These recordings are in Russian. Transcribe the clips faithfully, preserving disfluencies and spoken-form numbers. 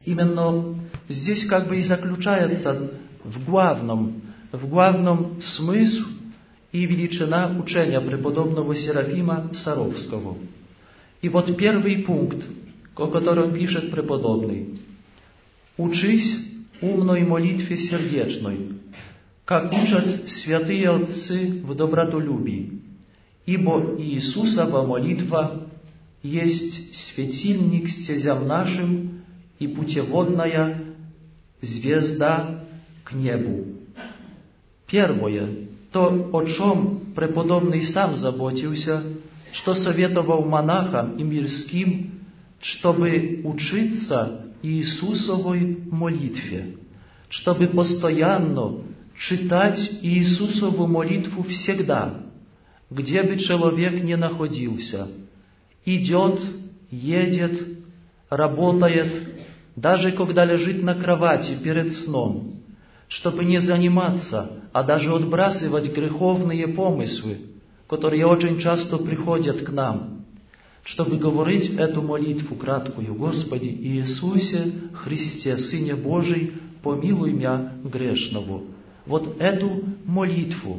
Именно здесь как бы и заключается в главном, в главном смысл и величина учения преподобного Серафима Саровского. И вот первый пункт, о котором пишет преподобный. «Учись умной молитве сердечной, как учат святые отцы в добротолюбии, ибо Иисусова молитва есть светильник стезям нашим и путеводная звезда к небу». Первое, то, о чем преподобный сам заботился, что советовал монахам и мирским, чтобы учиться Иисусовой молитве, чтобы постоянно читать Иисусову молитву всегда, где бы человек ни находился, идет, едет, работает, даже когда лежит на кровати перед сном, чтобы не заниматься, а даже отбрасывать греховные помыслы, которые очень часто приходят к нам, чтобы говорить эту молитву краткую: «Господи Иисусе Христе, Сыне Божий, помилуй меня грешного». Вот эту молитву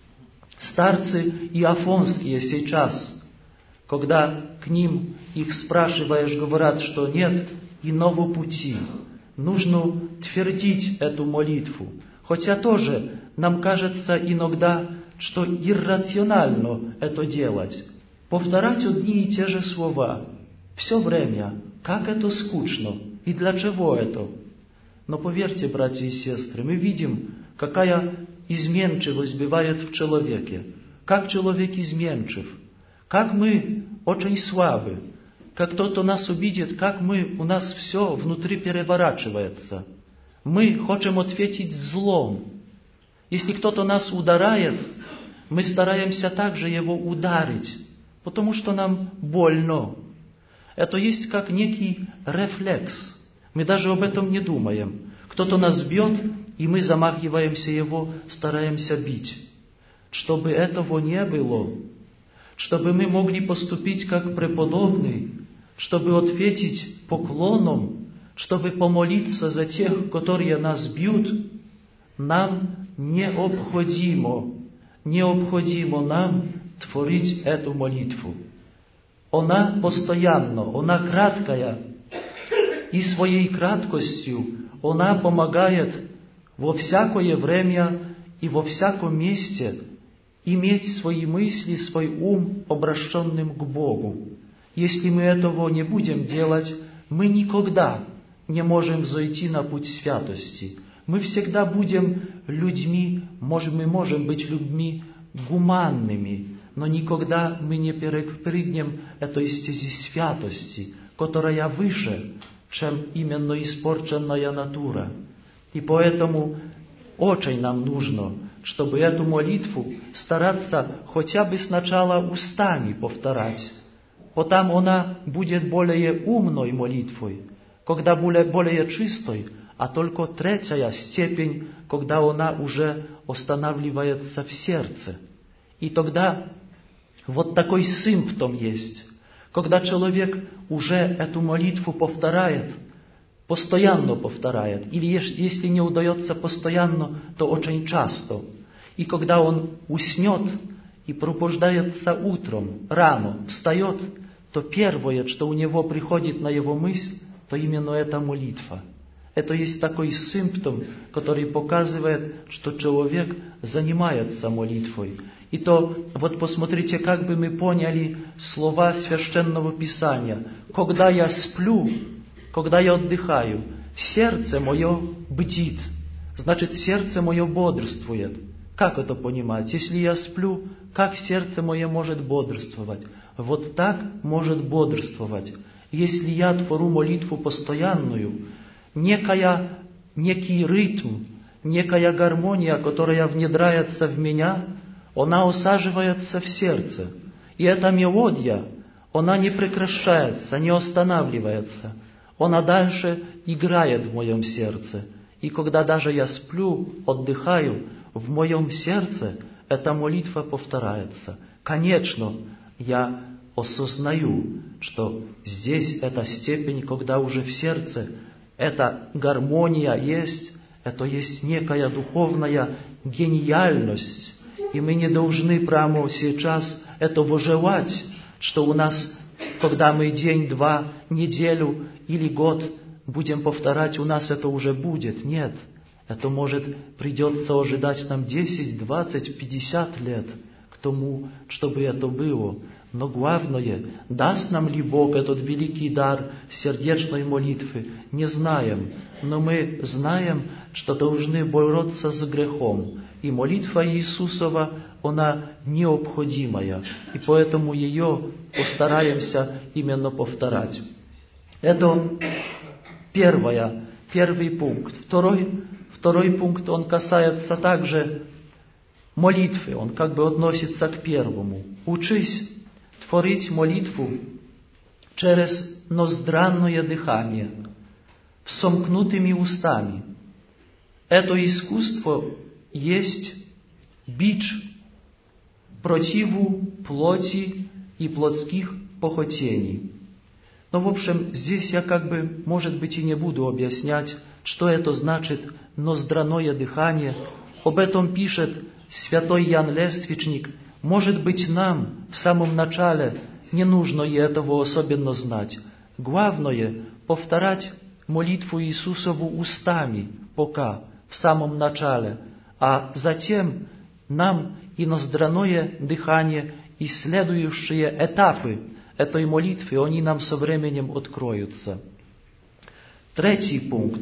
старцы иофонские сейчас, когда к ним их спрашиваешь, говорят, что нет иного пути, нужно твердить эту молитву. Хотя тоже нам кажется иногда, что иррационально это делать. Повторять одни и те же слова все время. Как это скучно! И для чего это? Но поверьте, братья и сестры, мы видим, какая изменчивость бывает в человеке. Как человек изменчив. Как мы очень слабы. Как кто-то нас обидит, как мы, у нас все внутри переворачивается. Мы хотим ответить злом. Если кто-то нас ударяет, мы стараемся также его ударить, потому что нам больно. Это есть как некий рефлекс. Мы даже об этом не думаем. Кто-то нас бьет, и мы замахиваемся его, стараемся бить. Чтобы этого не было, чтобы мы могли поступить как преподобный, чтобы ответить поклоном, чтобы помолиться за тех, которые нас бьют, нам необходимо, необходимо нам творить эту молитву. Она постоянно, она краткая, и своей краткостью она помогает во всякое время и во всяком месте иметь свои мысли, свой ум обращенным к Богу. Если мы этого не будем делать, мы никогда не можем зайти на путь святости. Мы всегда будем людьми, можем, мы можем быть людьми гуманными, но никогда мы не перепрыгнем этой стези святости, которая выше, чем именно испорченная натура. И поэтому очень нам нужно, чтобы эту молитву стараться хотя бы сначала устами повторять. Потом она будет более умной молитвой, когда будет более чистой, а только третья степень, когда она уже останавливается в сердце. И тогда вот такой симптом есть, когда человек уже эту молитву повторяет, постоянно повторяет, или если не удается постоянно, то очень часто. И когда он уснет и пробуждается утром, рано, встает, то первое, что у него приходит на его мысль, то именно эта молитва. Это есть такой симптом, который показывает, что человек занимается молитвой. И то, вот посмотрите, как бы мы поняли слова Священного Писания. Когда я сплю, когда я отдыхаю, сердце мое бдит. Значит, сердце мое бодрствует. Как это понимать? Если я сплю, как сердце мое может бодрствовать? Вот так может бодрствовать. Если я творю молитву постоянную, некая, некий ритм, некая гармония, которая внедряется в меня, она усаживается в сердце. И эта мелодия, она не прекращается, не останавливается. Она дальше играет в моем сердце. И когда даже я сплю, отдыхаю, в моем сердце эта молитва повторяется. Конечно, я осознаю, что здесь эта степень, когда уже в сердце эта гармония есть, это есть некая духовная гениальность. И мы не должны прямо сейчас это выживать, что у нас, когда мы день, два, неделю или год будем повторять, у нас это уже будет. Нет, это может придется ожидать нам десять, двадцать, пятьдесят лет к тому, чтобы это было. Но главное, даст нам ли Бог этот великий дар сердечной молитвы, не знаем. Но мы знаем, что должны бороться с грехом. И молитва Иисусова, она необходимая. И поэтому ее постараемся именно повторять. Это первое, первый пункт. Второй, второй пункт, он касается также молитвы. Он как бы относится к первому. Учись творить молитву через ноздранное дыхание, сомкнутыми устами. Это искусство есть бич противу плоти и плотских похотений. Но, в общем, здесь я как бы, может быть, и не буду объяснять, что это значит ноздраное дыхание. Об этом пишет святой Ян Лествичник. Может быть, нам в самом начале не нужно и этого особенно знать. Главное — повторять молитву Иисусову устами пока, в самом начале, а затем нам и ноздраное дыхание, и следующие этапы этой молитвы, они нам со временем откроются. Третий пункт.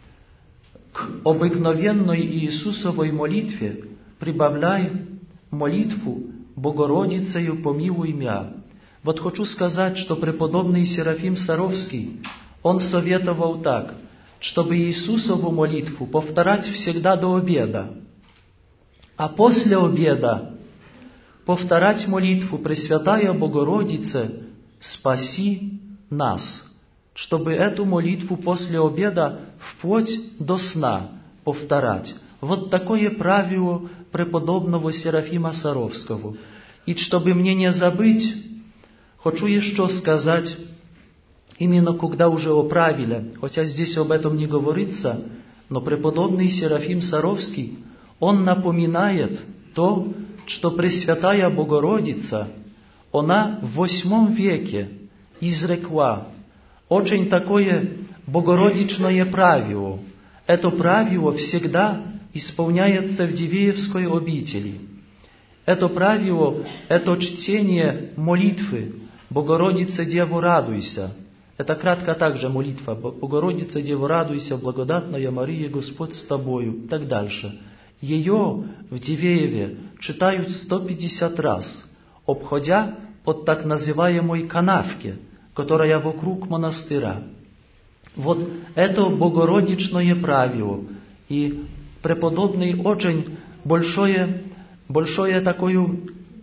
К обыкновенной Иисусовой молитве прибавляй молитву «Богородицею помилуй мя». Вот хочу сказать, что преподобный Серафим Саровский, он советовал так, чтобы Иисусову молитву повторять всегда до обеда, а после обеда повторять молитву «Пресвятая Богородице, спаси нас», чтобы эту молитву после обеда вплоть до сна повторять. Вот такое правило преподобного Серафима Саровского. И чтобы мне не забыть, хочу еще сказать, именно когда уже о правиле, хотя здесь об этом не говорится, но преподобный Серафим Саровский, он напоминает то, что Пресвятая Богородица, она в восьмом веке изрекла очень такое богородичное правило. Это правило всегда исполняется в Дивеевской обители. Это правило, это чтение молитвы «Богородица, Дева, радуйся». Это кратко также молитва «Богородица, Дева, радуйся, благодатная Мария, Господь с тобою» и так дальше. Ее в Дивееве читают сто пятьдесят раз, обходя под так называемой канавке, которая вокруг монастыря. Вот это богородичное правило. И преподобный очень большое, большое такую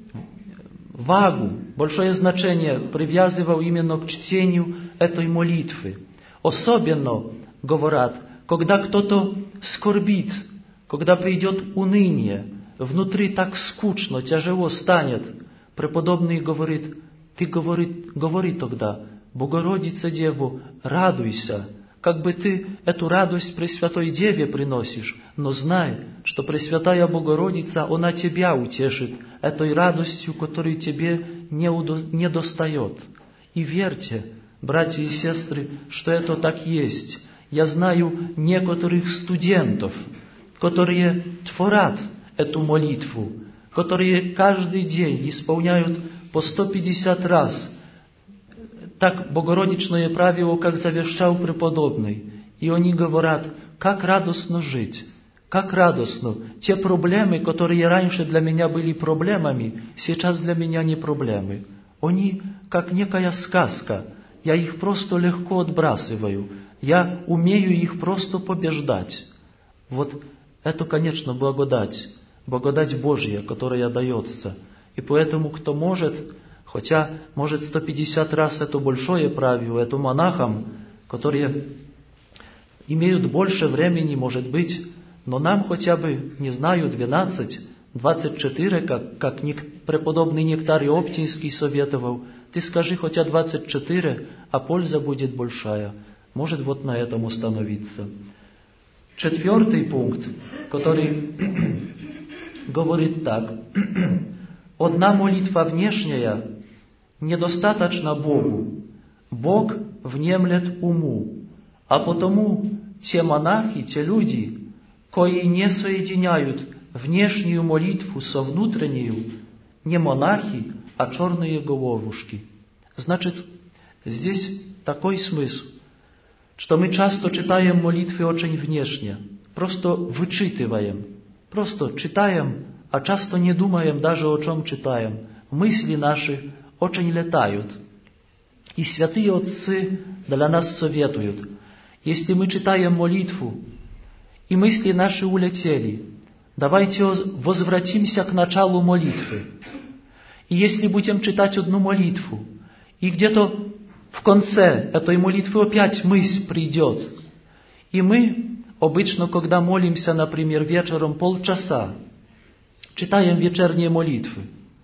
вагу, большое значение привязывал именно к чтению этой молитвы. Особенно, говорят, когда кто-то скорбит, когда придет уныние, внутри так скучно, тяжело станет, преподобный говорит, ты говори, говори тогда, Богородица Деву, радуйся, как бы ты эту радость Пресвятой Деве приносишь, но знай, что Пресвятая Богородица, она тебя утешит этой радостью, которой тебе не, удо, не достает. И верьте, братья и сестры, что это так есть. Я знаю некоторых студентов, которые творят эту молитву, которые каждый день исполняют по сто пятьдесят раз так богородичное правило, как завещал преподобный. И они говорят, как радостно жить, как радостно. Те проблемы, которые раньше для меня были проблемами, сейчас для меня не проблемы. Они как некая сказка. Я их просто легко отбрасываю. Я умею их просто побеждать. Вот это, конечно, благодать. Благодать Божья, которая дается. И поэтому, кто может, хотя, может, сто пятьдесят раз это большое правило, это монахам, которые имеют больше времени, может быть, но нам хотя бы, не знаю, двенадцать, двадцать четыре, как, как преподобный Нектарий Оптинский советовал, ты скажи хотя двадцать четыре, а польза будет большая. может вот на этом остановиться. Четвертый пункт, который говорит так. Одна молитва внешняя недостаточна Богу. Бог внемлет уму. А потому те монахи, те люди, кои не соединяют внешнюю молитву со внутреннюю, не монахи, а черные головушки. Значит, здесь такой смысл, что мы часто читаем молитвы очень внешне, просто вычитываем, просто читаем, а часто не думаем даже о чем читаем. Мысли наши очень летают. И святые отцы для нас советуют, если мы читаем молитву, и мысли наши улетели, давайте возвратимся к началу молитвы. И если будем читать одну молитву, и где-то в конце этой молитвы опять мысль придет, и мы обычно, когда молимся, например, вечером полчаса, читаем вечерние молитвы,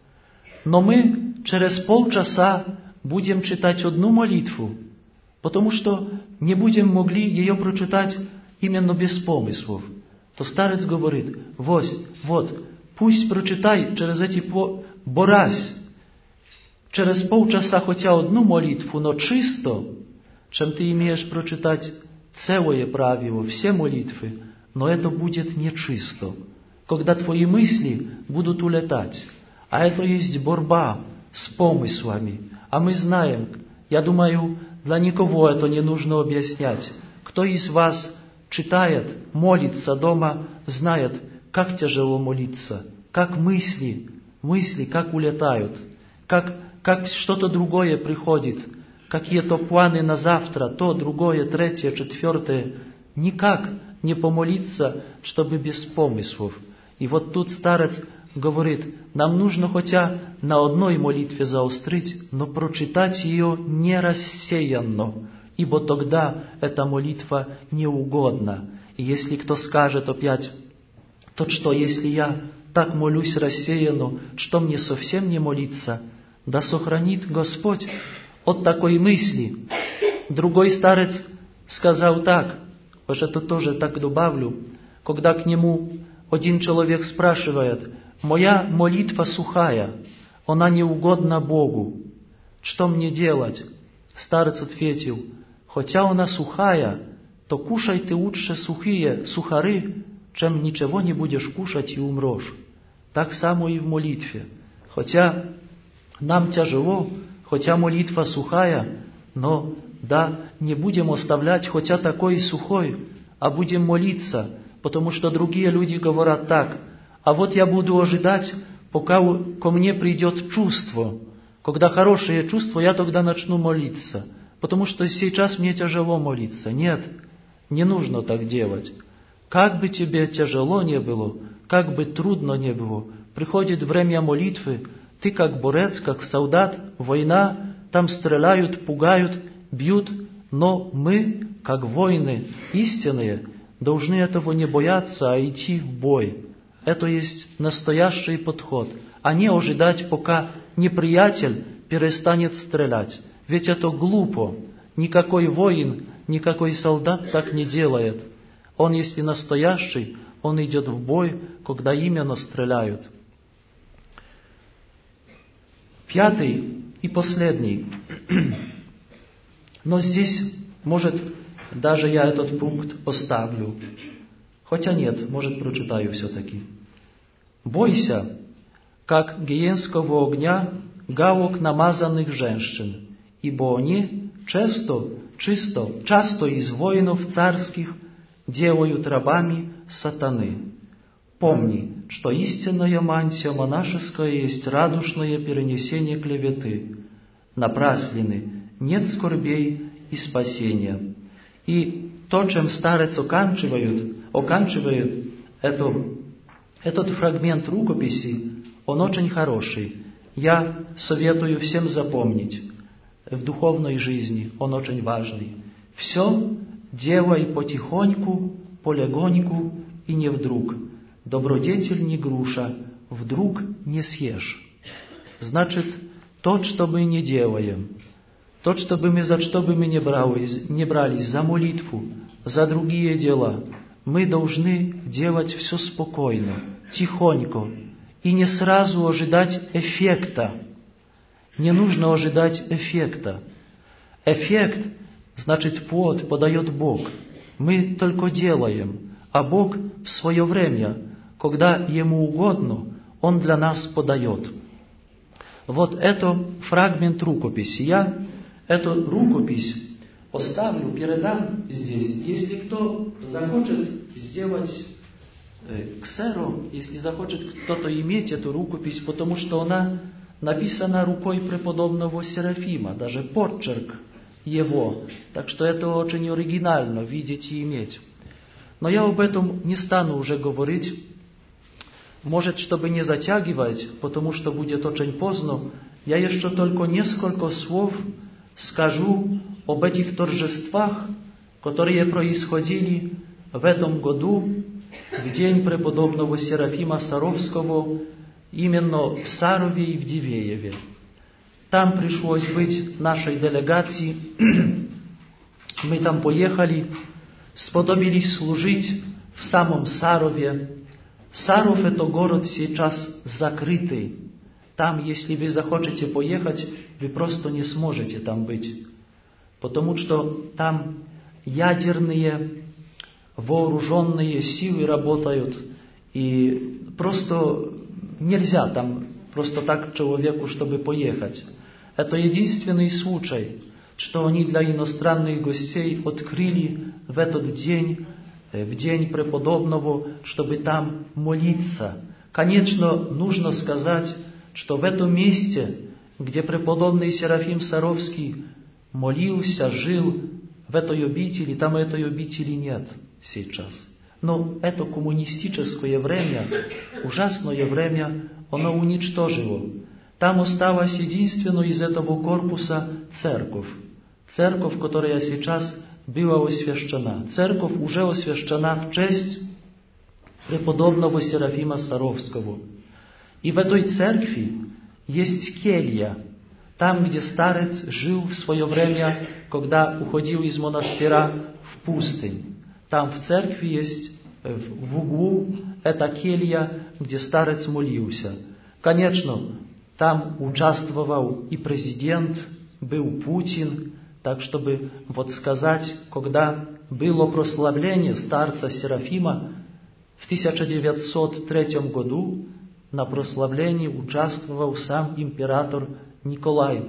но мы через полчаса будем читать одну молитву, потому что не будем могли ее прочитать именно без помыслов. То старец говорит, вот, вот, пусть прочитай через эти по... борась, через полчаса хотя одну молитву, но чисто, чем ты имеешь прочитать целое правило, все молитвы, но это будет нечисто, когда твои мысли будут улетать. А это есть борьба с помыслами. А мы знаем, я думаю, для никого это не нужно объяснять. Кто из вас читает, молится дома, знает, как тяжело молиться, как мысли, мысли, как улетают, как, как что-то другое приходит, какие-то планы на завтра, то, другое, третье, четвертое. Никак не помолиться, чтобы без помыслов. И вот тут старец говорит, нам нужно хотя на одной молитве заострить, но прочитать ее не рассеянно, ибо тогда эта молитва неугодна. И если кто скажет опять, то что, если я так молюсь рассеянно, что мне совсем не молиться? Да сохранит Господь от такой мысли. Другой старец сказал так, вот это тоже так добавлю, когда к нему один человек спрашивает, «Моя молитва сухая, она не угодна Богу. Что мне делать?» Старец ответил, «Хотя она сухая, то кушай ты лучше сухие сухари, чем ничего не будешь кушать и умрешь». Так само и в молитве. Хотя нам тяжело, хотя молитва сухая, но да, не будем оставлять хотя такой сухой, а будем молиться, потому что другие люди говорят так, а вот я буду ожидать, пока ко мне придет чувство. Когда хорошее чувство, я тогда начну молиться, потому что сейчас мне тяжело молиться. Нет, не нужно так делать. Как бы тебе тяжело не было, как бы трудно не было, приходит время молитвы, ты как борец, как солдат, война, там стреляют, пугают, бьют, но мы, как воины истинные, должны этого не бояться, а идти в бой. Это есть настоящий подход, а не ожидать, пока неприятель перестанет стрелять. Ведь это глупо. Никакой воин, никакой солдат так не делает. Он, если настоящий, он идет в бой, когда именно стреляют. Пятый и последний. Но здесь, может, даже я этот пункт оставлю. Хотя нет, может, прочитаю все-таки. «Бойся, как гиенского огня, галок намазанных женщин, ибо они часто, чисто, часто из воинов царских делают рабами сатаны. Помни, что истинная мантия монашеская есть радушное перенесение клеветы, напраслины, нет скорбей и спасения». И то, чем старец оканчивает, оканчивает это, этот фрагмент рукописи, он очень хороший. Я советую всем запомнить. В духовной жизни он очень важный. Все делай потихоньку, полегоньку и не вдруг. Добродетель не груша, вдруг не съешь. Значит, то, что мы не делаем, То, что бы мы, за что бы мы не брались, не брались, за молитву, за другие дела, мы должны делать все спокойно, тихонько, и не сразу ожидать эффекта. Не нужно ожидать эффекта. Эффект, значит, плод подает Бог. Мы только делаем, а Бог в свое время, когда Ему угодно, Он для нас подает. Вот это фрагмент рукописи. Я эту рукопись оставлю, передам здесь. Если кто захочет сделать э, ксеро, если захочет кто-то иметь эту рукопись, потому что она написана рукой преподобного Серафима, даже почерк его. Так что это очень оригинально видеть и иметь. Но я об этом не стану уже говорить. Может, чтобы не затягивать, потому что будет очень поздно, я еще только несколько слов скажу об этих торжествах, которые происходили в этом году, в день преподобного Серафима Саровского, именно в Сарове и в Дивееве. Там пришлось быть нашей делегации. Мы там поехали, сподобились служить в самом Сарове. Саров – это город сейчас закрытый. Там, если вы захотите поехать, вы просто не сможете там быть. Потому что там ядерные вооруженные силы работают. И просто нельзя там просто так человеку, чтобы поехать. Это единственный случай, что они для иностранных гостей открыли в этот день, в день преподобного, чтобы там молиться. Конечно, нужно сказать, что в этом месте, где преподобный Серафим Саровский молился, жил, в этой обители, там этой обители нет сейчас. Но это коммунистическое время, ужасное время, оно уничтожило. Там осталась единственная из этого корпуса церковь. Церковь, которая сейчас была освящена. Церковь уже освящена в честь преподобного Серафима Саровского. И в этой церкви есть келья, там, где старец жил в свое время, когда уходил из монастыря в пустынь. Там в церкви есть, в углу, эта келья, где старец молился. Конечно, там участвовал и президент, был Путин, так чтобы вот сказать, когда было прославление старца Серафима в тысяча девятьсот третьем году, на прославлении участвовал сам император Николай.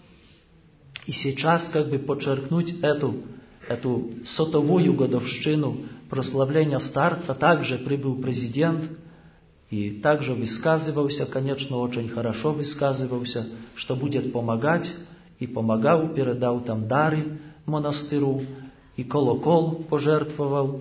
И сейчас как бы подчеркнуть эту, эту сотовую годовщину прославления старца, также прибыл президент и также высказывался, конечно, очень хорошо высказывался, что будет помогать, и помогал, передал там дары монастырю, и колокол пожертвовал.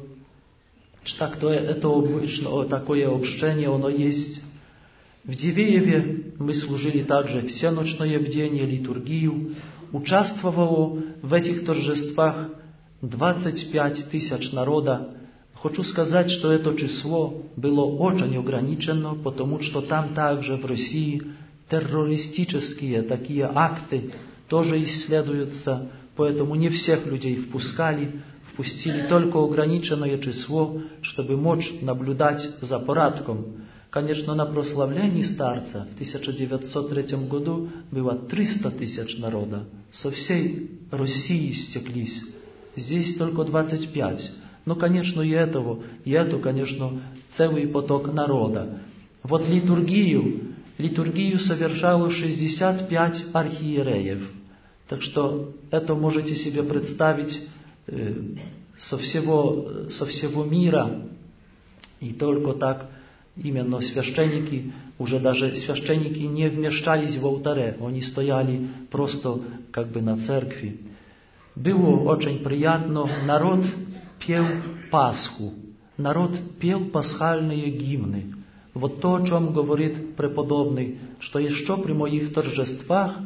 Так то это обычно, такое общение, оно есть. В Дивееве мы служили также всеночное бдение, литургию. Участвовало в этих торжествах двадцать пять тысяч народа. Хочу сказать, что это число было очень ограничено, потому что там также в России террористические такие акты тоже исследуются, поэтому не всех людей впускали, впустили только ограниченное число, чтобы мочь наблюдать за порядком. Конечно, на прославлении старца в тысяча девятьсот третьем году было триста тысяч народа. Со всей России стеклись. Здесь только двадцать пять. Но, конечно, и этого, и это, конечно, целый поток народа. Вот литургию, литургию совершало шестьдесят пять архиереев. Так что это можете себе представить э, со всего, со всего мира. И только так именно священники, уже даже священники не вмещались в алтаре, они стояли просто как бы на церкви. Было очень приятно, народ пел Пасху, народ пел пасхальные гимны. Вот то, о чем говорит преподобный, что еще при моих торжествах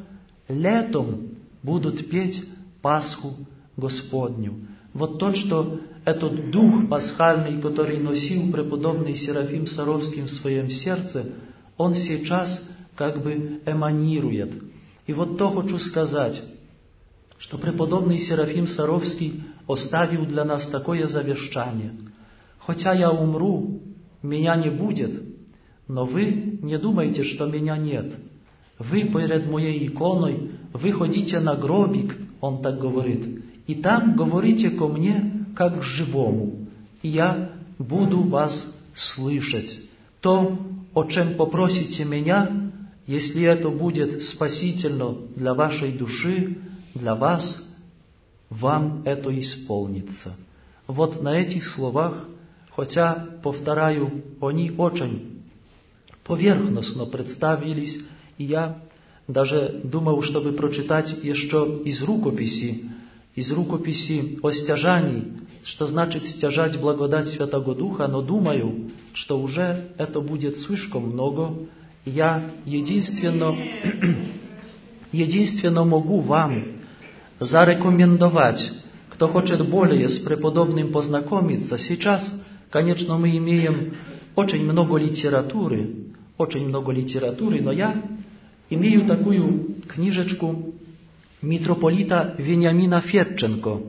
летом будут петь Пасху Господню. Вот то, что этот дух пасхальный, который носил преподобный Серафим Саровский в своем сердце, он сейчас как бы эманирует. И вот то хочу сказать, что преподобный Серафим Саровский оставил для нас такое завещание. «Хотя я умру, меня не будет, но вы не думайте, что меня нет. Вы перед моей иконой, вы ходите на гробик», он так говорит, «и там говорите ко мне, как к живому, и я буду вас слышать. То, о чем попросите меня, если это будет спасительно для вашей души, для вас, вам это исполнится». Вот на этих словах, хотя, повторяю, они очень поверхностно представились, и я даже думал, чтобы прочитать еще из рукописи, из рукописи о стяжании, что значит стяжать благодать Святого Духа, но думаю, что уже это будет слишком много. Я единственно, единственно могу вам зарекомендовать, кто хочет более с преподобным познакомиться. Сейчас, конечно, мы имеем очень много литературы, очень много литературы, но я имею такую книжечку митрополита Вениамина Федченко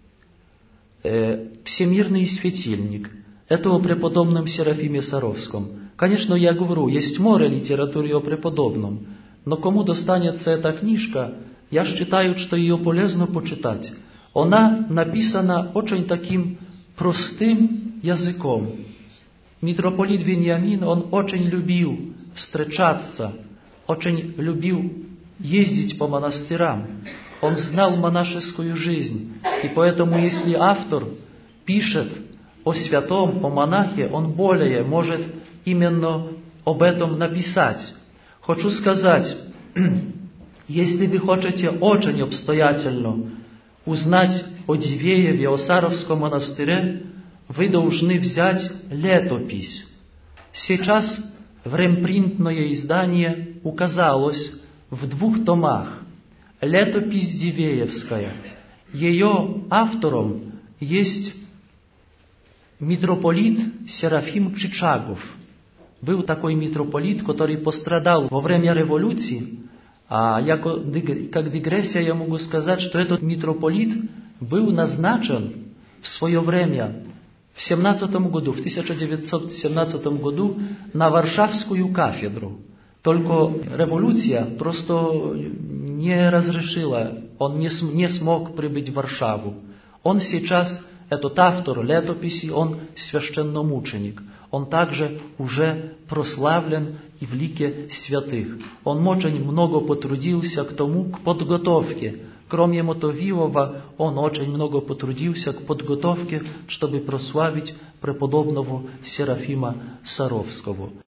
«Всемирный светильник». Это о преподобном Серафиме Саровском. Конечно, я говорю, есть море литературы о преподобном, но кому достанется эта книжка, я считаю, что ее полезно почитать. Она написана очень таким простым языком. Митрополит Вениамин, он очень любил встречаться, очень любил ездить по монастырям. Он знал монашескую жизнь. И поэтому, если автор пишет о святом, о монахе, он более может именно об этом написать. Хочу сказать, если вы хотите очень обстоятельно узнать о Дивееве, о Саровском монастыре, вы должны взять летопись. Сейчас времпринтное издание указалось в двух томах. Летопись Дивеевская. Ее автором есть митрополит Серафим Чичагов. Был такой митрополит, который пострадал во время революции. А я, как дигрессия, я могу сказать, что этот митрополит был назначен в свое время, в семнадцатом году, в тысяча девятьсот семнадцатом году, на Варшавскую кафедру. Только революция просто не разрешила, он не, см, не смог прибыть в Варшаву. Он сейчас, этот автор летописи, он священномученик. Он также уже прославлен и в лике святых. Он очень много потрудился к тому, к подготовке. Кроме Мотовилова, он очень много потрудился к подготовке, чтобы прославить преподобного Серафима Саровского.